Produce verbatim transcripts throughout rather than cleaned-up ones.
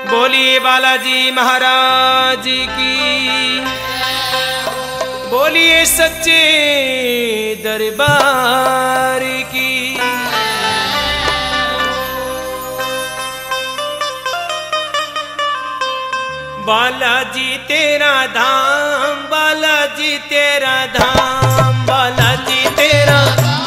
बोलिए बालाजी महाराज की, बोलिए सच्चे दरबार की। बालाजी तेरा धाम, बालाजी तेरा धाम, बालाजी तेरा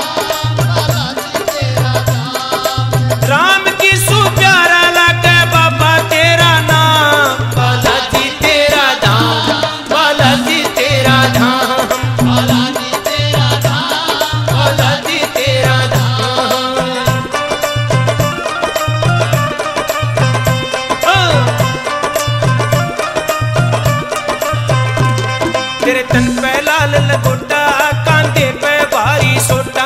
राम की सु प्यारा लागे बाबा तेरा नाम। बालाजी तेरा धाम, बालाजी तेरा धाम, बालाजी तेरा धाम, बालाजी तेरा धाम। तेरे तन पे लाल लंगोटा, कांधे पे भारी सोटा,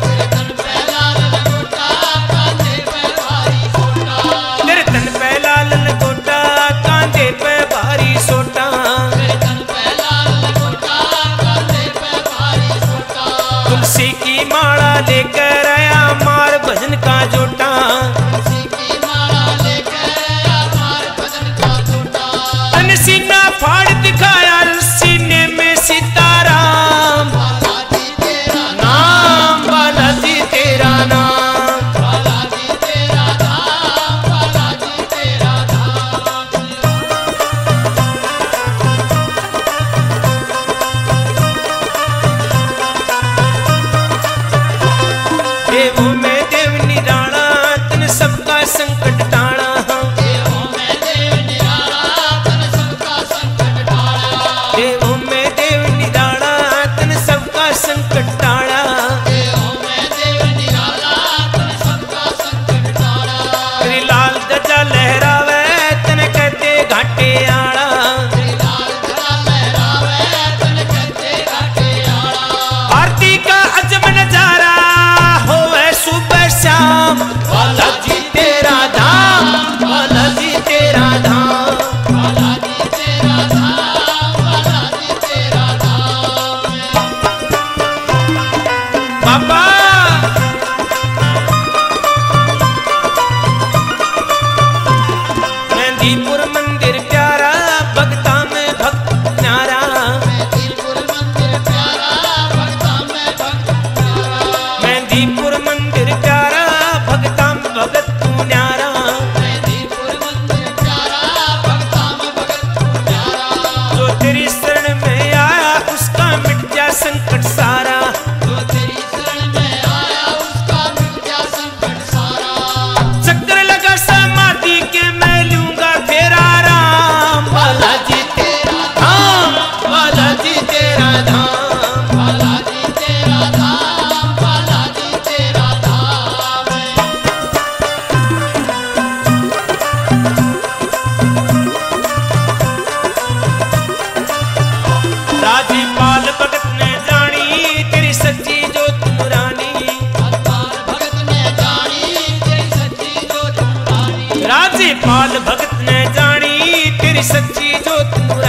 तुलसी की माला लेकर आया मार भजन का जोटा, तुलसी की माला लेकर आया मार भजन का जोटा। तन सीना फाड़ दिखाया सीने में सीताराम। बालाजी तेरा नाम, बालाजी तेरा नाम, बालाजी तेरा नाम, बालाजी तेरा नाम। देवों में देव निराला, तन सबका संकट टाला। देवों में देव निराला, तन सबका संकट टाला। देवों में देव निराला, तन सबका संकट टाला। देवों में देव निराला, तन सबका संकट टाला। तेरी लाल ध्वजा लहरावे, तन कहते घाटे आला। तेरी लाल ध्वजा लहरावे, तन कहते घाटे आला। आरती का अजब नजारा सुबह शाम। बालाजी तेरा धाम, बालाजी तेरा धाम, बालाजी तेरा धाम, बालाजी तेरा धाम। बाबा मेहंदीपुर मंदिर प्यारा, भक्ता में भक्त न्यारा। मेहंदीपुर मंदिर प्यारा, भक्ता में भक्त न्यारा। मेहंदीपुर मंदिर प्यारा, भक्ता में भगत तू न्यारा। मेहंदीपुर मंदिर प्यारा, भक्ता में भगत तू न्यारा। जो तेरी शरण में आया उसका मिट गया संकट सारा। जो तेरी शरण में आया उसका मिट गया संकट सारा। चक्कर लगा समाधि के मैं लूंगा तेरा राम। बालाजी तेरा धाम, बालाजी तेरा धाम, बालाजी तेरा धाम, बालाजी तेरा धाम। राजीपाल भगत ने जानी तेरी सच्ची जोत नूरानी। भगत ने जानी तेरी सच्ची जोत नूरानी। राजीपाल भगत ने जानी तेरी सच्ची जोत नूरानी।